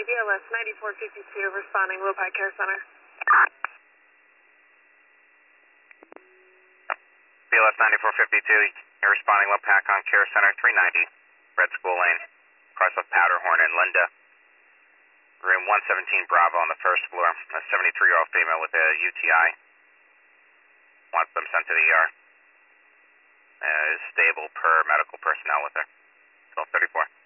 BLS 9452 responding Lopi Care Center. BLS 9452, you're responding Lopakon Care Center 390, Red School Lane, cross with Powderhorn and Linda. Room 117 Bravo on the first floor. A 73-year-old female with a UTI. Wants them sent to the ER. Is stable per medical personnel with her. 1234.